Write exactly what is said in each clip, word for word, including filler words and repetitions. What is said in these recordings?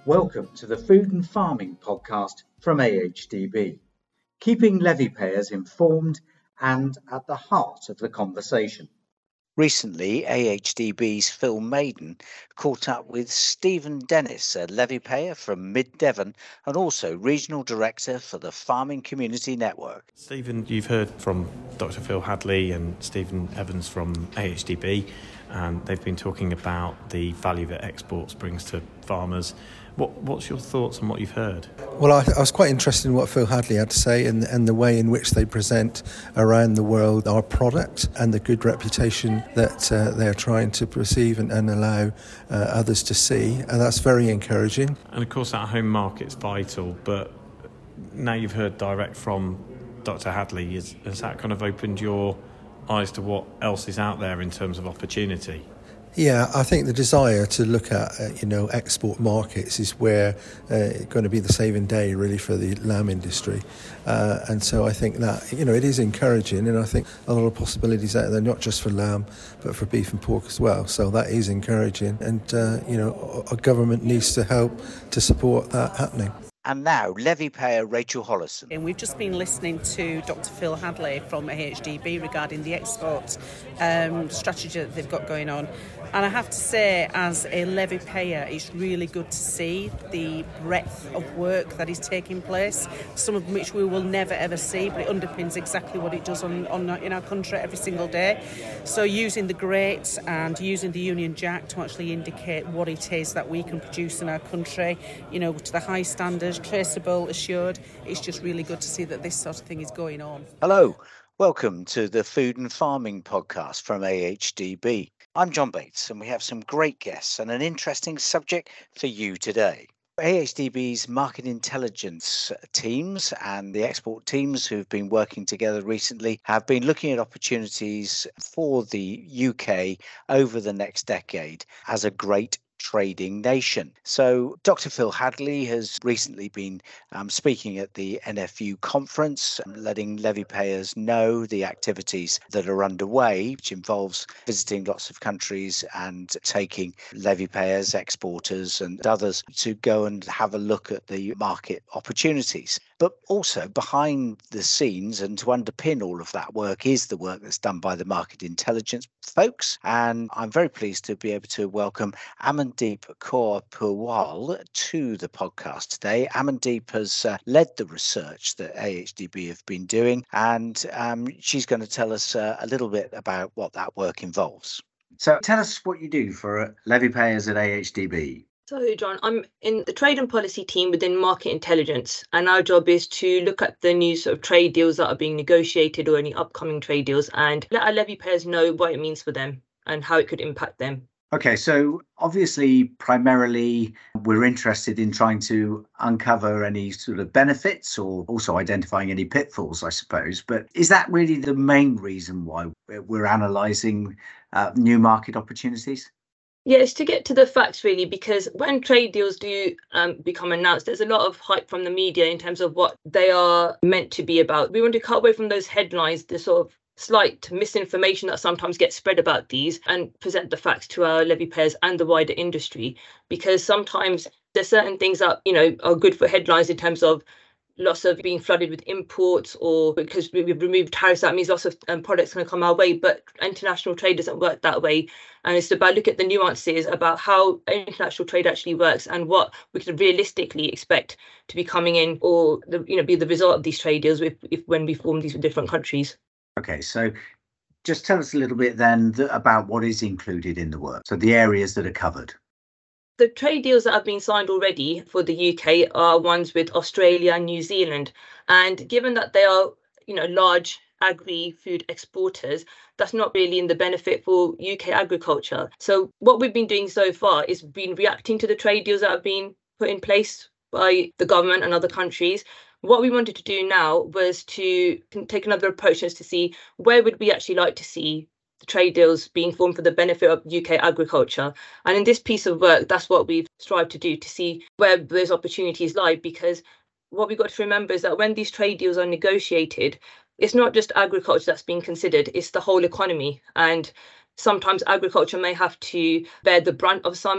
Welcome to the Food and Farming podcast from A H D B, keeping levy payers informed and at the heart of the conversation. Recently, A H D B's Phil Maiden caught up with Stephen Dennis, a levy payer from Mid-Devon and also Regional Director for the Farming Community Network. Stephen, you've heard from Doctor Phil Hadley and Stephen Evans from A H D B, and they've been talking about the value that exports brings to farmers. What, what's your thoughts on what you've heard? Well, I, I was quite interested in what Phil Hadley had to say and, and the way in which they present around the world our product and the good reputation that uh, they're trying to perceive and, and allow uh, others to see. And that's very encouraging. And of course, that home market's vital, but now you've heard direct from Doctor Hadley, is, has that kind of opened your eyes to what else is out there in terms of opportunity? Yeah, I think the desire to look at, uh, you know, export markets is where uh, going to be the saving day, really, for the lamb industry. Uh, and so I think that, you know, it is encouraging, and I think a lot of possibilities out there, not just for lamb, but for beef and pork as well. So that is encouraging. And, uh, you know, our government needs to help to support that happening. And now, levy payer Rachel Hollison. And we've just been listening to Doctor Phil Hadley from A H D B regarding the export um, strategy that they've got going on. And I have to say, as a levy payer, it's really good to see the breadth of work that is taking place, some of which we will never ever see, but it underpins exactly what it does on, on in our country every single day. So using the grades and using the Union Jack to actually indicate what it is that we can produce in our country, you know, to the high standards, traceable, assured. It's just really good to see that this sort of thing is going on. Hello, welcome to the Food and Farming podcast from A H D B. I'm John Bates, and we have some great guests and an interesting subject for you today. A H D B's market intelligence teams and the export teams who've been working together recently have been looking at opportunities for the U K over the next decade as a great trading nation. So Doctor Phil Hadley has recently been um, speaking at the N F U conference, letting levy payers know the activities that are underway, which involves visiting lots of countries and taking levy payers, exporters and others to go and have a look at the market opportunities. But also behind the scenes, and to underpin all of that work, is the work that's done by the market intelligence folks. And I'm very pleased to be able to welcome Amandeep Kaur Purwal to the podcast today. Amandeep has uh, led the research that A H D B have been doing, and um, she's going to tell us uh, a little bit about what that work involves. So tell us what you do for levy payers at A H D B. So, John, I'm in the trade and policy team within market intelligence, and our job is to look at the new sort of trade deals that are being negotiated or any upcoming trade deals and let our levy payers know what it means for them and how it could impact them. Okay, so obviously, primarily, we're interested in trying to uncover any sort of benefits or also identifying any pitfalls, I suppose. But is that really the main reason why we're analysing uh, new market opportunities? Yeah, it's to get to the facts, really, because when trade deals do um, become announced, there's a lot of hype from the media in terms of what they are meant to be about. We want to cut away from those headlines, the sort of slight misinformation that sometimes gets spread about these, and present the facts to our levy payers and the wider industry, because sometimes there's certain things that, you know, are good for headlines in terms of lots of being flooded with imports, or because we've removed tariffs, that means lots of um, products going to come our way. But international trade doesn't work that way. And it's about look at the nuances about how international trade actually works and what we can realistically expect to be coming in, or the, you know, be the result of these trade deals if, if when we form these with different countries. Okay, so just tell us a little bit then th- about what is included in the work. So the areas that are covered. The trade deals that have been signed already for the U K are ones with Australia and New Zealand. And given that they are, you know, large agri-food exporters, that's not really in the benefit for U K agriculture. So what we've been doing so far is been reacting to the trade deals that have been put in place by the government and other countries. What we wanted to do now was to take another approach as to see where would we actually like to see the trade deals being formed for the benefit of U K agriculture. And in this piece of work, that's what we've strived to do, to see where those opportunities lie, because what we've got to remember is that when these trade deals are negotiated, it's not just agriculture that's being considered, it's the whole economy. And sometimes agriculture may have to bear the brunt of some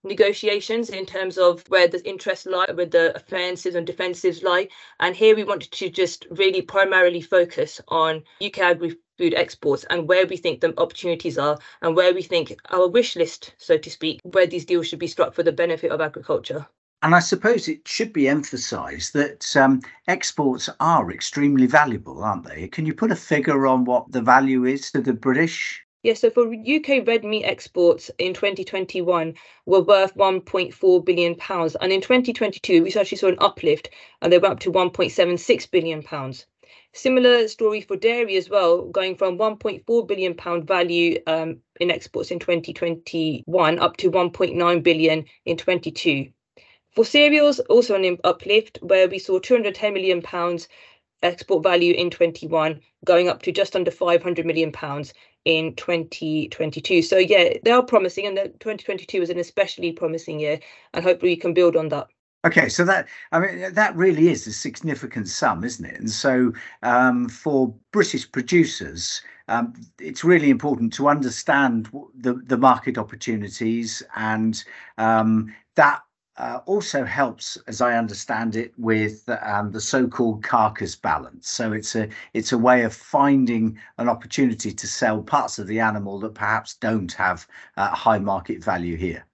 negotiations in terms of where the interests lie, where the offensives and defensives lie. And here we wanted to just really primarily focus on U K agri-food exports and where we think the opportunities are and where we think our wish list, so to speak, where these deals should be struck for the benefit of agriculture. And I suppose it should be emphasised that um, exports are extremely valuable, aren't they? Can you put a figure on what the value is to the British? Yeah, so for U K red meat exports in twenty twenty-one were worth one point four billion pounds. And in twenty twenty-two, we actually saw an uplift and they went up to one point seven six billion pounds. Similar story for dairy as well, going from one point four billion pound value um, in exports in twenty twenty-one up to one point nine billion in twenty-two. For cereals, also an uplift where we saw two hundred ten million pounds export value in twenty-one, going up to just under five hundred million pounds in twenty twenty-two. So yeah, they are promising, and that twenty twenty-two was an especially promising year, and hopefully we can build on that. Okay, so that, I mean, that really is a significant sum, isn't it? And so um, for British producers, um, it's really important to understand the, the market opportunities, and um, that Uh, also helps, as I understand it, with um, the so-called carcass balance. So it's a it's a way of finding an opportunity to sell parts of the animal that perhaps don't have uh, high market value here.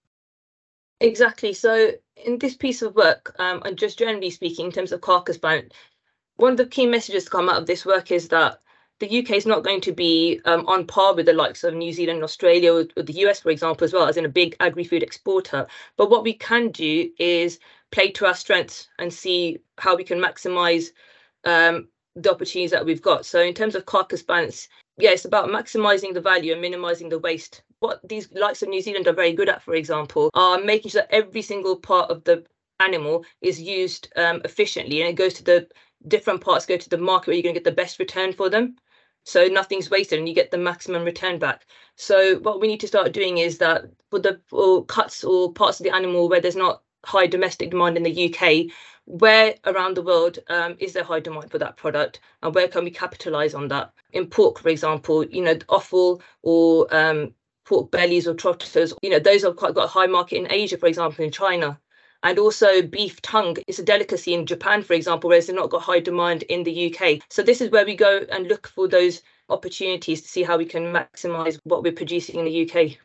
Exactly. So in this piece of work, um, and just generally speaking, in terms of carcass balance, one of the key messages to come out of this work is that the U K is not going to be um, on par with the likes of New Zealand and Australia, or, or the U S, for example, as well, as in a big agri-food exporter. But what we can do is play to our strengths and see how we can maximise um, the opportunities that we've got. So in terms of carcass balance, yeah, it's about maximising the value and minimising the waste. What these likes of New Zealand are very good at, for example, are making sure that every single part of the animal is used um, efficiently, and it goes to the different parts go to the market where you're going to get the best return for them. So nothing's wasted and you get the maximum return back. So what we need to start doing is that for the for cuts or parts of the animal where there's not high domestic demand in the U K, where around the world um, is there high demand for that product, and where can we capitalize on that? In pork, for example, you know, offal or um, pork bellies or trotters, you know, those have quite got a high market in Asia, for example, in China. And also beef tongue is a delicacy in Japan, for example, whereas they've not got high demand in the U K. So this is where we go and look for those opportunities to see how we can maximise what we're producing in the U K.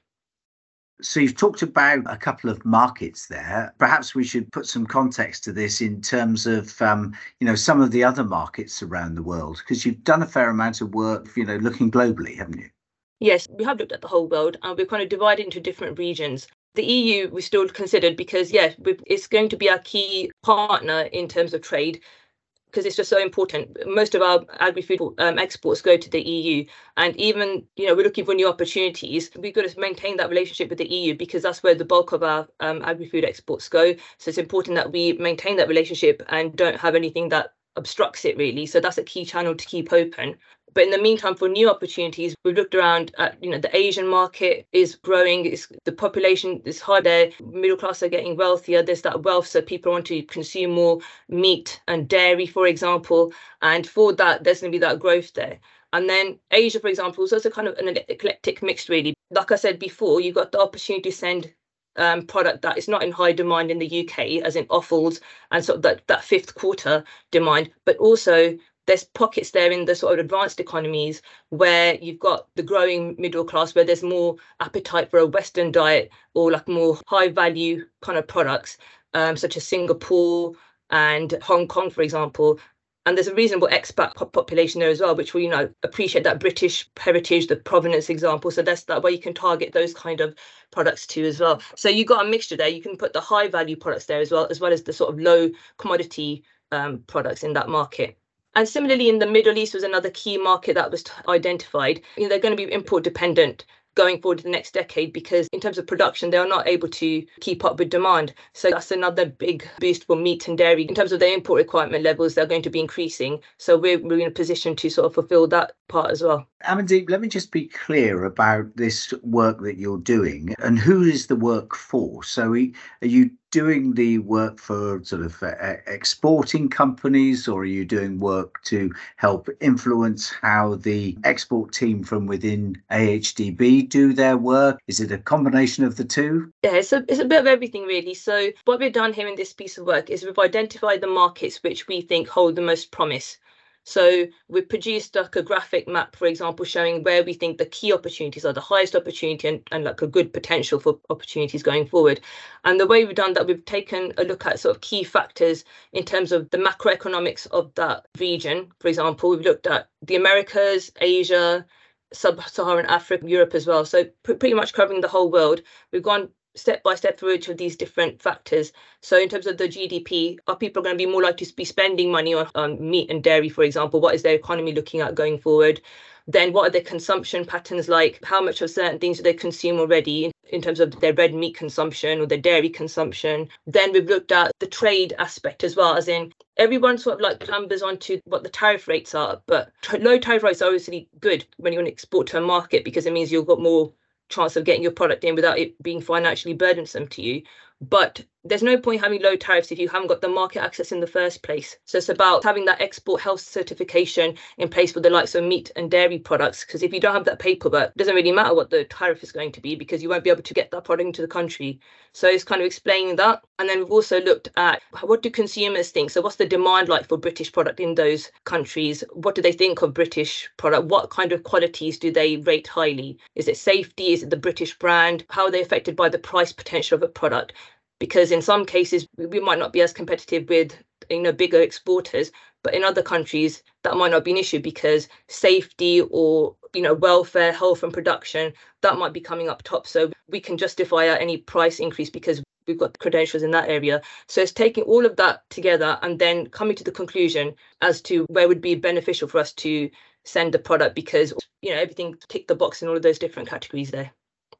So you've talked about a couple of markets there. Perhaps we should put some context to this in terms of, um, you know, some of the other markets around the world, because you've done a fair amount of work, you know, looking globally, haven't you? Yes, we have looked at the whole world, and we're kind of divided into different regions. The E U we still considered because, yeah, it's going to be our key partner in terms of trade, because it's just so important. Most of our agri-food um, exports go to the E U, and even, you know, we're looking for new opportunities. We've got to maintain that relationship with the E U because that's where the bulk of our um, agri-food exports go. So it's important that we maintain that relationship and don't have anything that obstructs it, really. So that's a key channel to keep open. But in the meantime, for new opportunities, we've looked around at, you know, the Asian market is growing. It's, the population is high there. Middle class are getting wealthier. There's that wealth. So people want to consume more meat and dairy, for example. And for that, there's going to be that growth there. And then Asia, for example, is also kind of an eclectic mix, really. Like I said before, you've got the opportunity to send um, product that is not in high demand in the U K, as in offals and sort of that, that fifth quarter demand, but also there's pockets there in the sort of advanced economies where you've got the growing middle class, where there's more appetite for a Western diet or like more high value kind of products, um, such as Singapore and Hong Kong, for example. And there's a reasonable expat population there as well, which will, you know, appreciate that British heritage, the provenance example. So that's that way you can target those kind of products too as well. So you've got a mixture there. You can put the high value products there as well, as well as the sort of low commodity um, products in that market. And similarly, in the Middle East was another key market that was identified. You know, they're going to be import dependent going forward to the next decade because in terms of production, they are not able to keep up with demand. So that's another big boost for meat and dairy. In terms of their import requirement levels, they're going to be increasing. So we're, we're in a position to sort of fulfill that part as well. Amandeep, let me just be clear about this work that you're doing and who is the work for? So are you doing the work for sort of uh, exporting companies, or are you doing work to help influence how the export team from within A H D B do their work? Is it a combination of the two? Yeah, it's a, it's a bit of everything, really. So what we've done here in this piece of work is we've identified the markets which we think hold the most promise. So we've produced like a graphic map, for example, showing where we think the key opportunities are, the highest opportunity and, and like a good potential for opportunities going forward. And the way we've done that, we've taken a look at sort of key factors in terms of the macroeconomics of that region. For example, we've looked at the Americas, Asia, Sub-Saharan Africa, Europe as well. So pretty much covering the whole world. We've gone step by step through each of these different factors. So in terms of the G D P, are people going to be more likely to be spending money on, on meat and dairy, for example? What is their economy looking at going forward? Then what are their consumption patterns like? How much of certain things do they consume already in, in terms of their red meat consumption or their dairy consumption? Then we've looked at the trade aspect as well, as in everyone sort of like clambers onto what the tariff rates are, but low tariff rates are obviously good when you want to export to a market because it means you've got more chance of getting your product in without it being financially burdensome to you. But there's no point having low tariffs if you haven't got the market access in the first place. So it's about having that export health certification in place for the likes of meat and dairy products, because if you don't have that paperwork, it doesn't really matter what the tariff is going to be because you won't be able to get that product into the country. So it's kind of explaining that. And then we've also looked at what do consumers think? So what's the demand like for British product in those countries? What do they think of British product? What kind of qualities do they rate highly? Is it safety? Is it the British brand? How are they affected by the price potential of a product? Because in some cases, we might not be as competitive with, you know, bigger exporters, but in other countries, that might not be an issue because safety or, you know, welfare, health and production, that might be coming up top. So we can justify any price increase because we've got credentials in that area. So it's taking all of that together and then coming to the conclusion as to where would be beneficial for us to send the product because, you know, everything ticked the box in all of those different categories there.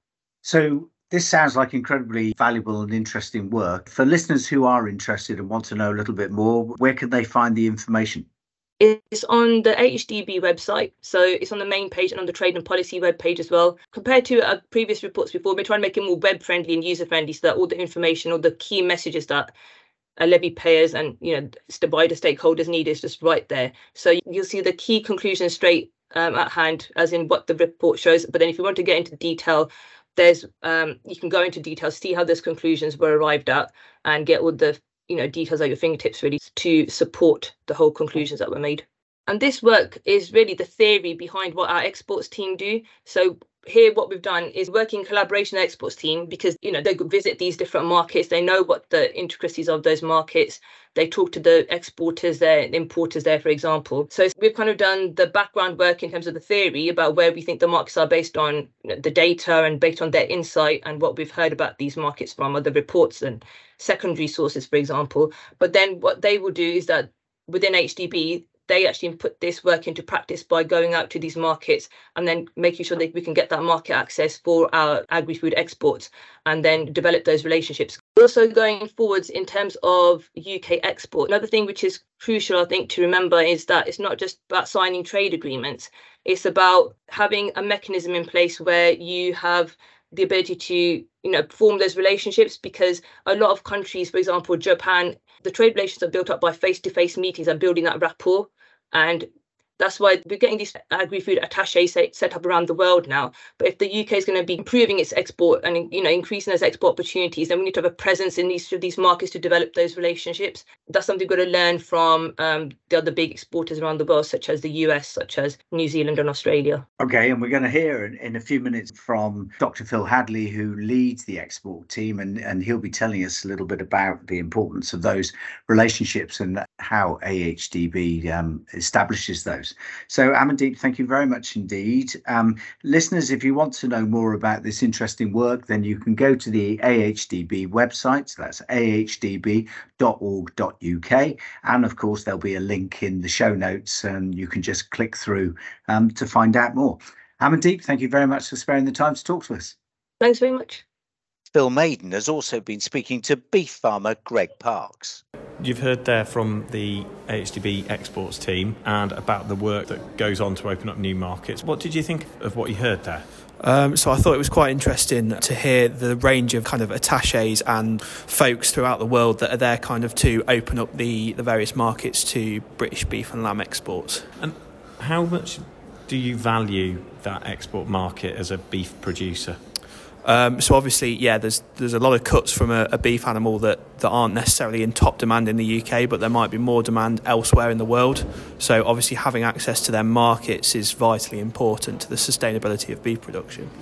So this sounds like incredibly valuable and interesting work. For listeners who are interested and want to know a little bit more, where can they find the information? It's on the A H D B website. So it's on the main page and on the trade and policy webpage as well. Compared to our previous reports before, we're trying to make it more web friendly and user friendly so that all the information, all the key messages that uh, levy payers and, you know, the wider stakeholders need is just right there. So you'll see the key conclusions straight um, at hand, as in what the report shows. But then if you want to get into detail, there's um, you can go into detail, see how those conclusions were arrived at and get all the, you know, details at your fingertips really to support the whole conclusions that were made. And this work is really the theory behind what our exports team do. So here what we've done is work in collaboration with the exports team because, you know, they visit these different markets. They know what the intricacies of those markets. They talk to the exporters there, importers there, for example. So we've kind of done the background work in terms of the theory about where we think the markets are based on, you know, the data and based on their insight and what we've heard about these markets from other reports and secondary sources, for example. But then what they will do is that within H D B, they actually put this work into practice by going out to these markets and then making sure that we can get that market access for our agri-food exports and then develop those relationships. Also going forwards in terms of U K export, another thing which is crucial, I think, to remember is that it's not just about signing trade agreements. It's about having a mechanism in place where you have the ability to, you know, form those relationships because a lot of countries, for example, Japan, the trade relations are built up by face-to-face meetings and building that rapport. And that's why we're getting these agri-food attachés set up around the world now. But if the U K is going to be improving its export and, you know, increasing those export opportunities, then we need to have a presence in these these markets to develop those relationships. That's something we've got to learn from um, the other big exporters around the world, such as the U S, such as New Zealand and Australia. Okay, and we're going to hear in, in a few minutes from Doctor Phil Hadley, who leads the export team, and, and he'll be telling us a little bit about the importance of those relationships and how A H D B um, establishes those. So Amandeep, thank you very much indeed. Um, listeners, if you want to know more about this interesting work, then you can go to the A H D B website. So that's a h d b dot org dot u k. And of course, there'll be a link in the show notes and you can just click through um, to find out more. Amandeep, thank you very much for sparing the time to talk to us. Thanks very much. Phil Maiden has also been speaking to beef farmer Greg Parks. You've heard there from the A H D B exports team and about the work that goes on to open up new markets. What did you think of what you heard there? Um, so I thought it was quite interesting to hear the range of kind of attachés and folks throughout the world that are there kind of to open up the, the various markets to British beef and lamb exports. And how much do you value that export market as a beef producer? Um, so obviously, yeah, there's there's a lot of cuts from a, a beef animal that, that aren't necessarily in top demand in the U K, but there might be more demand elsewhere in the world. So obviously having access to their markets is vitally important to the sustainability of beef production.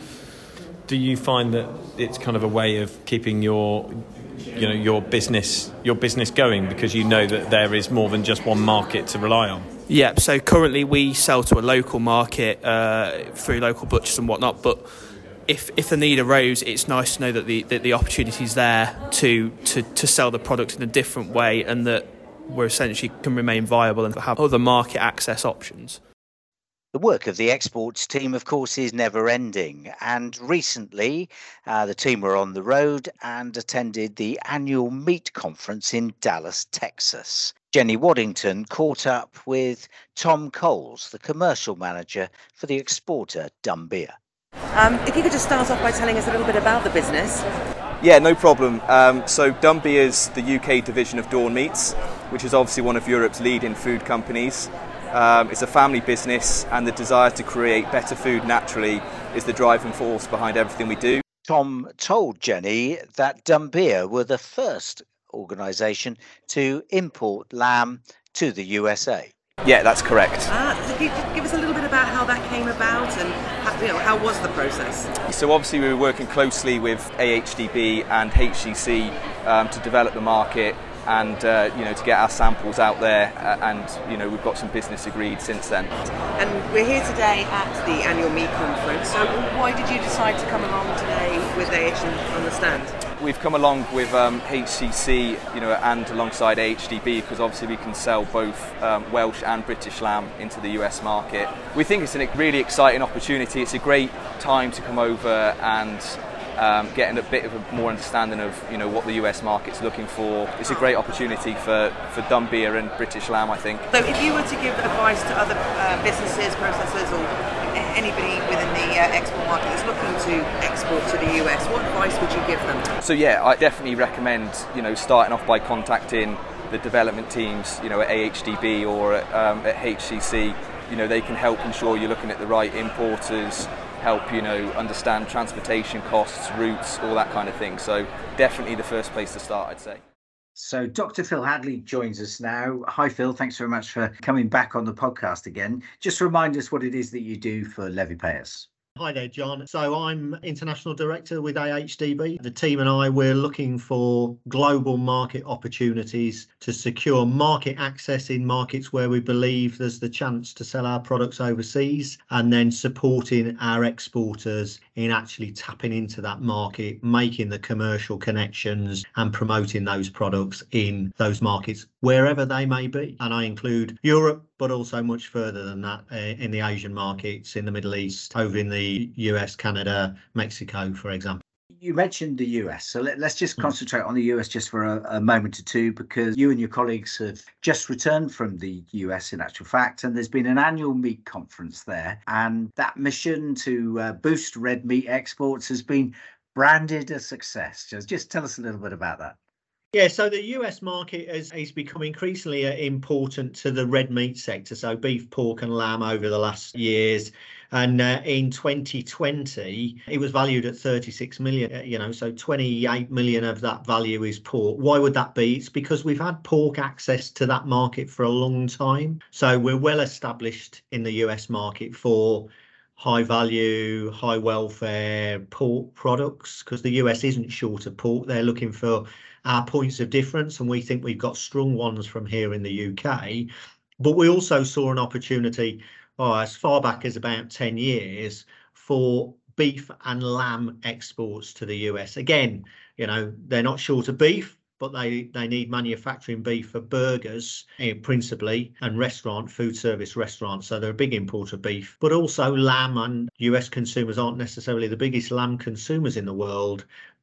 Do you find that it's kind of a way of keeping your you know your business your business going because you know that there is more than just one market to rely on? Yeah, so currently we sell to a local market uh, through local butchers and whatnot, but If if the need arose, it's nice to know that the that the opportunity is there to, to, to sell the product in a different way, and that we're essentially can remain viable and have other market access options. The work of the exports team, of course, is never ending. And recently, uh, the team were on the road and attended the annual meat conference in Dallas, Texas. Jenny Waddington caught up with Tom Coles, the commercial manager for the exporter Dumbia. Um, if you could just start off by telling us a little bit about the business. Yeah, no problem. Um, so Dumbia is the U K division of Dawn Meats, which is obviously one of Europe's leading food companies. Um, it's a family business, and the desire to create better food naturally is the driving force behind everything we do. Tom told Jenny that Dumbia were the first organisation to import lamb to the U S A. Yeah, that's correct. Ah, could you give us a little bit about how that came about and how, you know, how was the process? So obviously we were working closely with A H D B and H C C um, to develop the market and uh, you know to get our samples out there, uh, and you know we've got some business agreed since then. And we're here today at the annual meat conference. So why did you decide to come along today with A H on the stand? We've come along with um, H C C, you know, and alongside A H D B because obviously we can sell both um, Welsh and British lamb into the U S market. We think it's a really exciting opportunity. It's a great time to come over and um, getting a bit of a more understanding of you know what the U S market's looking for. It's a great opportunity for for Dumbia and British lamb, I think. So if you were to give advice to other uh, businesses, processors, or anybody within the uh, export market that's looking to export to the U S, what advice would you give them? So yeah, I definitely recommend you know starting off by contacting the development teams, you know at A H D B or at, um, at H C C. You know they can help ensure you're looking at the right importers, help you know understand transportation costs, routes, all that kind of thing. So definitely the first place to start, I'd say. So Doctor Phil Hadley joins us now. Hi Phil, thanks very much for coming back on the podcast again. Just remind us what it is that you do for Levy Payers. Hi there, John. So I'm International Director with A H D B. The team and I, we're looking for global market opportunities to secure market access in markets where we believe there's the chance to sell our products overseas, and then supporting our exporters in actually tapping into that market, making the commercial connections and promoting those products in those markets, wherever they may be. And I include Europe, but also much further than that uh, in the Asian markets, in the Middle East, over in the U S, Canada, Mexico, for example. You mentioned the U S, so let, let's just concentrate on the U S just for a, a moment or two, because you and your colleagues have just returned from the U S in actual fact, and there's been an annual meat conference there, and that mission to uh, boost red meat exports has been branded a success. Just, just tell us a little bit about that. Yeah, so the U S market has, has become increasingly important to the red meat sector, so beef, pork and lamb over the last years. And uh, in twenty twenty, it was valued at thirty-six million, you know, so twenty-eight million of that value is pork. Why would that be? It's because we've had pork access to that market for a long time. So we're well established in the U S market for high value, high welfare pork products, because the U S isn't short of pork. They're looking for our points of difference, and we think we've got strong ones from here in the U K. But we also saw an opportunity oh, as far back as about ten years for beef and lamb exports to the U S. Again, you know, they're not short of beef, but they, they need manufacturing beef for burgers, eh, principally, and restaurant, food service restaurants. So they're a big importer of beef, but also lamb, and U S consumers aren't necessarily the biggest lamb consumers in the world.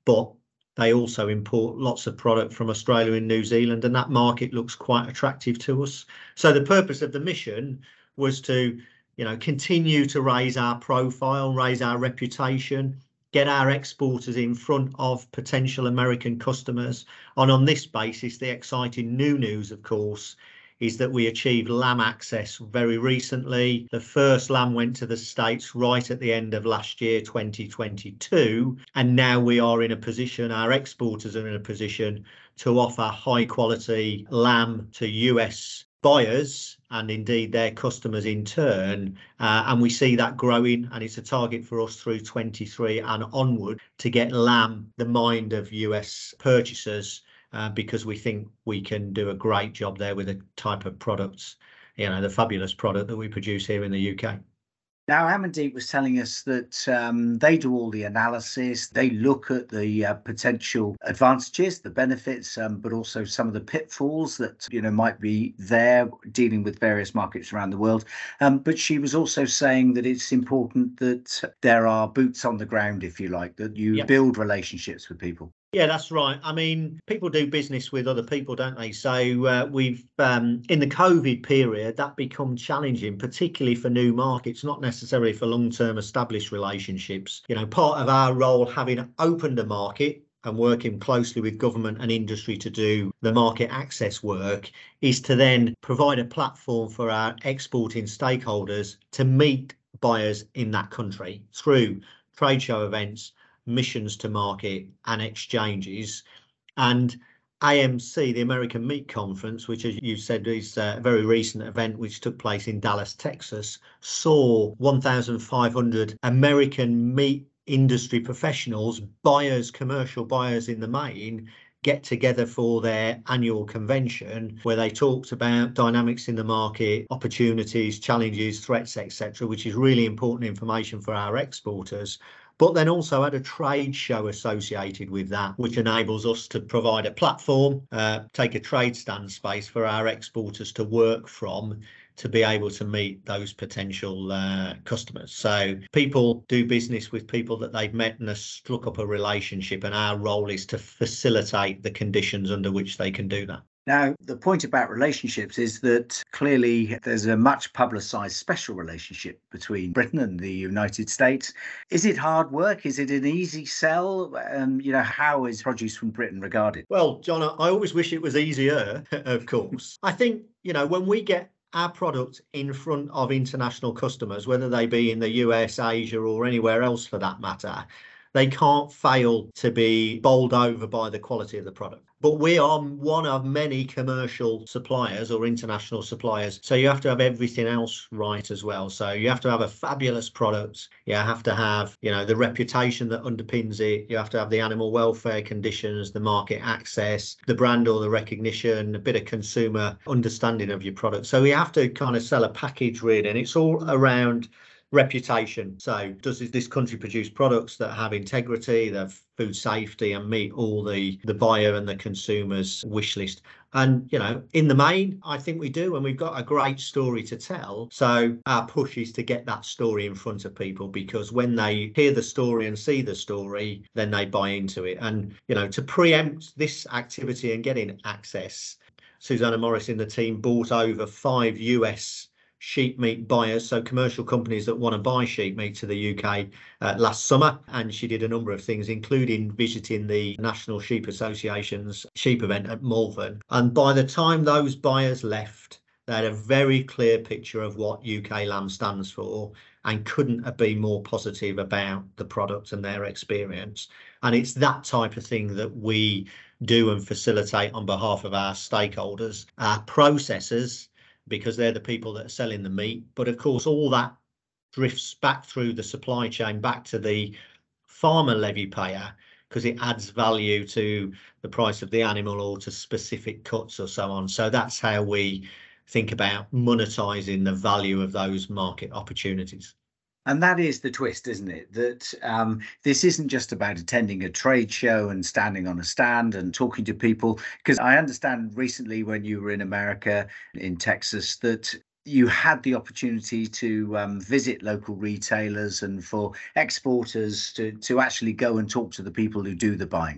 but they also import lots of product from Australia and New Zealand, and that market looks quite attractive to us. So the purpose of the mission was to, you know, continue to raise our profile, raise our reputation, get our exporters in front of potential American customers. And on this basis, the exciting new news, of course, is that we achieved lamb access very recently. The first lamb went to the States right at the end of last year, twenty twenty-two. And now we are in a position, our exporters are in a position to offer high quality lamb to U S buyers and indeed their customers in turn. Uh, and we see that growing, and it's a target for us through twenty-three and onward to get lamb the mind of U S purchasers. Uh, because we think we can do a great job there with the type of products, you know, the fabulous product that we produce here in the U K. Now, Amandeep was telling us that um, they do all the analysis, they look at the uh, potential advantages, the benefits, um, but also some of the pitfalls that, you know, might be there dealing with various markets around the world. Um, but she was also saying that it's important that there are boots on the ground, if you like, that you yep. build relationships with people. Yeah, that's right. I mean, people do business with other people, don't they? So uh, we've, um, in the COVID period, that become challenging, particularly for new markets, not necessarily for long-term established relationships. You know, part of our role, having opened a market and working closely with government and industry to do the market access work, is to then provide a platform for our exporting stakeholders to meet buyers in that country through trade show events, missions to market and exchanges. And A M C, the American Meat Conference, which, as you said, is a very recent event which took place in Dallas, Texas, saw one thousand five hundred American meat industry professionals, buyers, commercial buyers in the main, get together for their annual convention where they talked about dynamics in the market, opportunities, challenges, threats, et cetera, which is really important information for our exporters. But then also had a trade show associated with that, which enables us to provide a platform, uh, take a trade stand space for our exporters to work from to be able to meet those potential uh, customers. So people do business with people that they've met and have struck up a relationship, and our role is to facilitate the conditions under which they can do that. Now, the point about relationships is that clearly there's a much publicised special relationship between Britain and the United States. Is it hard work? Is it an easy sell? Um, you know, how is produce from Britain regarded? Well, John, I always wish it was easier, of course. I think, you know, when we get our product in front of international customers, whether they be in the U S, Asia, or anywhere else for that matter, they can't fail to be bowled over by the quality of the product. But we are one of many commercial suppliers or international suppliers. So you have to have everything else right as well. So you have to have a fabulous product. You have to have, you know, the reputation that underpins it. You have to have the animal welfare conditions, the market access, the brand or the recognition, a bit of consumer understanding of your product. So we have to kind of sell a package really, and it's all around reputation. So does this country produce products that have integrity, that have food safety and meet all the the buyer and the consumer's wish list? And, you know, in the main, I think we do, and we've got a great story to tell. So our push is to get that story in front of people, because when they hear the story and see the story, then they buy into it. And, you know, to preempt this activity and getting access, Susanna Morris in the team bought over five U S sheep meat buyers, so commercial companies that want to buy sheep meat to the U K uh, last summer. And she did a number of things, including visiting the National Sheep Association's sheep event at Malvern. And by the time those buyers left, they had a very clear picture of what U K lamb stands for and couldn't have been more positive about the product and their experience. And it's that type of thing that we do and facilitate on behalf of our stakeholders, our processors, because they're the people that are selling the meat. But of course, all that drifts back through the supply chain, back to the farmer levy payer, because it adds value to the price of the animal or to specific cuts or so on. So that's how we think about monetizing the value of those market opportunities. And that is the twist, isn't it? That um, this isn't just about attending a trade show and standing on a stand and talking to people. Because I understand recently when you were in America, in Texas, that you had the opportunity to um, visit local retailers and for exporters to, to actually go and talk to the people who do the buying.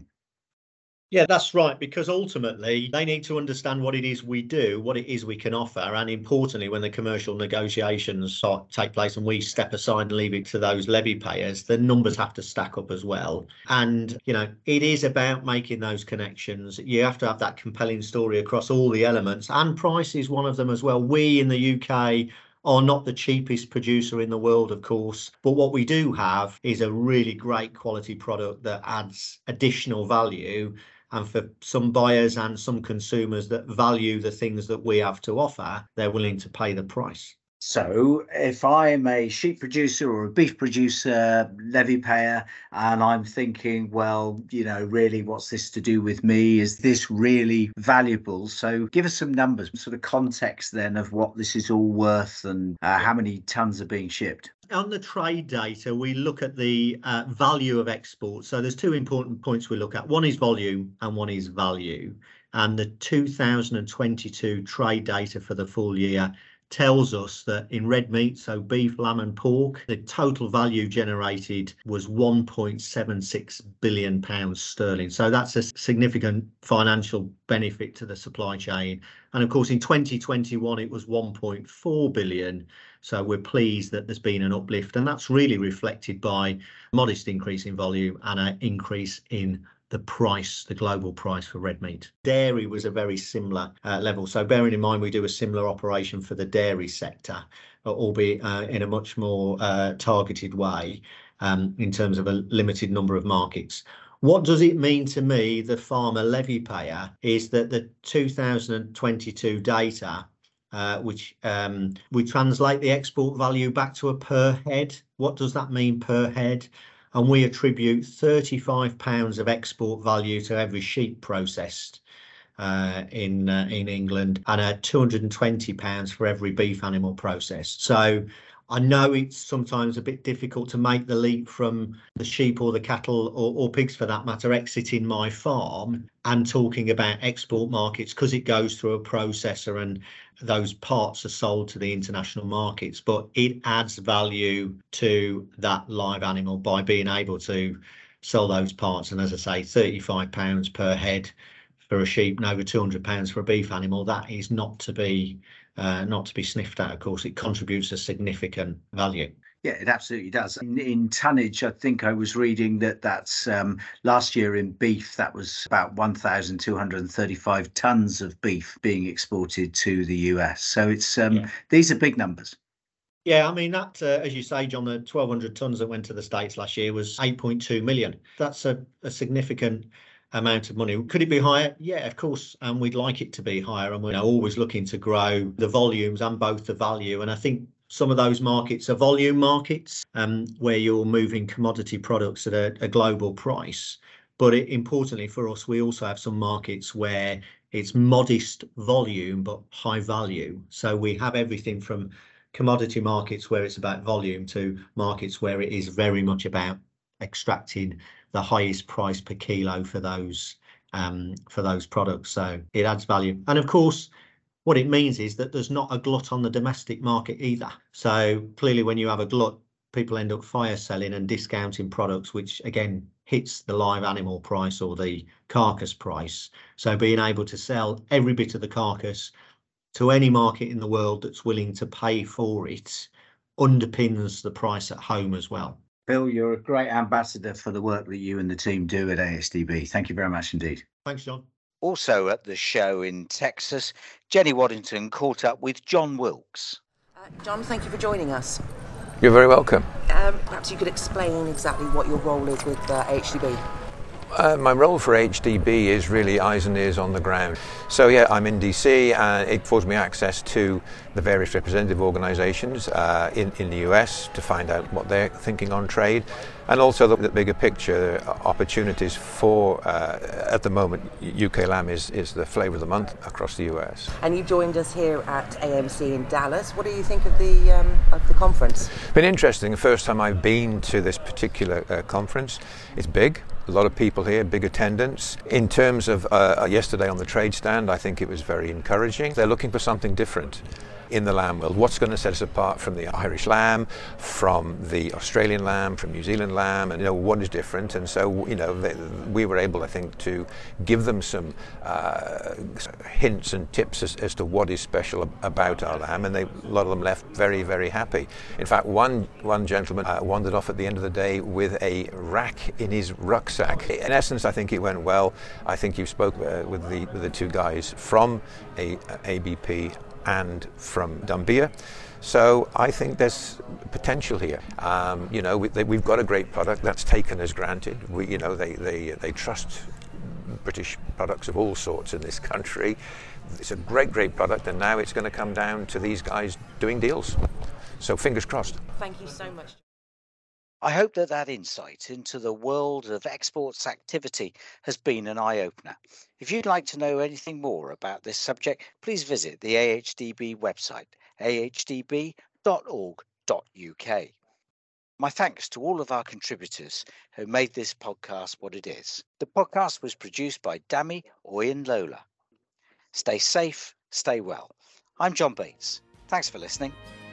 Yeah, that's right, because ultimately they need to understand what it is we do, what it is we can offer, and importantly, when the commercial negotiations start, take place and we step aside and leave it to those levy payers, the numbers have to stack up as well. And, you know, it is about making those connections. You have to have that compelling story across all the elements, and price is one of them as well. We in the U K are not the cheapest producer in the world, of course, but what we do have is a really great quality product that adds additional value. And for some buyers and some consumers that value the things that we have to offer, they're willing to pay the price. So if I'm a sheep producer or a beef producer, levy payer, and I'm thinking, well, you know, really, what's this to do with me? Is this really valuable? So give us some numbers, sort of context then of what this is all worth and uh, how many tons are being shipped. On the trade data, we look at the uh, value of exports. So there's two important points we look at. One is volume and one is value. And the two thousand twenty-two trade data for the full year tells us that in red meat, so beef, lamb and pork, the total value generated was one point seven six billion pounds sterling. So that's a significant financial benefit to the supply chain. And of course, in twenty twenty-one, it was one point four billion. So we're pleased that there's been an uplift, and that's really reflected by a modest increase in volume and an increase in the price, the global price for red meat. Dairy was a very similar uh, level. So bearing in mind, we do a similar operation for the dairy sector, albeit uh, in a much more uh, targeted way um, in terms of a limited number of markets. What does it mean to me, the farmer levy payer, is that the two thousand twenty-two data, uh, which um, we translate the export value back to a per head. What does that mean per head? And we attribute thirty-five pounds of export value to every sheep processed uh, in uh, in England, and uh, two hundred twenty pounds for every beef animal processed. So I know it's sometimes a bit difficult to make the leap from the sheep or the cattle or, or pigs for that matter exiting my farm and talking about export markets, because it goes through a processor and those parts are sold to the international markets. But it adds value to that live animal by being able to sell those parts. And as I say, thirty-five pounds per head for a sheep and over two hundred pounds for a beef animal, that is not to be uh, not to be sniffed at. Of course, it contributes a significant value. Yeah, it absolutely does. In, in tonnage, I think I was reading that that's um, last year in beef, that was about one thousand two hundred thirty-five tons of beef being exported to the U S. So it's um, yeah. These are big numbers. Yeah, I mean, that, uh, as you say, John, the twelve hundred tonnes that went to the States last year was eight point two million. That's a, a significant amount of money. Could it be higher? Yeah, of course, and we'd like it to be higher, and we're always looking to grow the volumes and both the value. And I think some of those markets are volume markets, um, where you're moving commodity products at a, a global price. But it, importantly for us, we also have some markets where it's modest volume but high value. So we have everything from commodity markets where it's about volume to markets where it is very much about extracting the highest price per kilo for those um, for those products. So it adds value. And of course, what it means is that there's not a glut on the domestic market either. So clearly, when you have a glut, people end up fire selling and discounting products, which again hits the live animal price or the carcass price. So being able to sell every bit of the carcass to any market in the world that's willing to pay for it underpins the price at home as well. Phil, you're a great ambassador for the work that you and the team do at A H D B. Thank you very much indeed. Thanks, John. Also at the show in Texas, Jenny Waddington caught up with John Wilkes. Uh, John, thank you for joining us. You're very welcome. Um, perhaps you could explain exactly what your role is with uh, A H D B. Uh, my role for H D B is really eyes and ears on the ground. So yeah, I'm in D C and it affords me access to the various representative organisations uh, in, in the U S to find out what they're thinking on trade, and also the, the bigger picture opportunities for, uh, at the moment, U K lamb is, is the flavour of the month across the U S. And you joined us here at A M C in Dallas. What do you think of the, um, of the conference? Been interesting. The first time I've been to this particular uh, conference. It's big. A lot of people here, big attendance. In terms of uh, yesterday on the trade stand, I think it was very encouraging. They're looking for something different in the lamb world. What's going to set us apart from the Irish lamb, from the Australian lamb, from New Zealand lamb, and you know what is different? And so you know they, we were able, I think, to give them some uh, hints and tips as, as to what is special about our lamb, and they, a lot of them left very, very happy. In fact, one one gentleman uh, wandered off at the end of the day with a rack in his rucksack. In essence, I think it went well. I think you spoke uh, with the with the two guys from a, A B P and from Dumbia. So I think there's potential here. Um, you know, we, they, we've got a great product that's taken as granted. We, you know, they, they, they trust British products of all sorts in this country. It's a great, great product, and now it's going to come down to these guys doing deals. So fingers crossed. Thank you so much. I hope that that insight into the world of exports activity has been an eye-opener. If you'd like to know anything more about this subject, please visit the A H D B website, a h d b dot org dot u k. My thanks to all of our contributors who made this podcast what it is. The podcast was produced by Dami Oyenlola. Stay safe, stay well. I'm John Bates. Thanks for listening.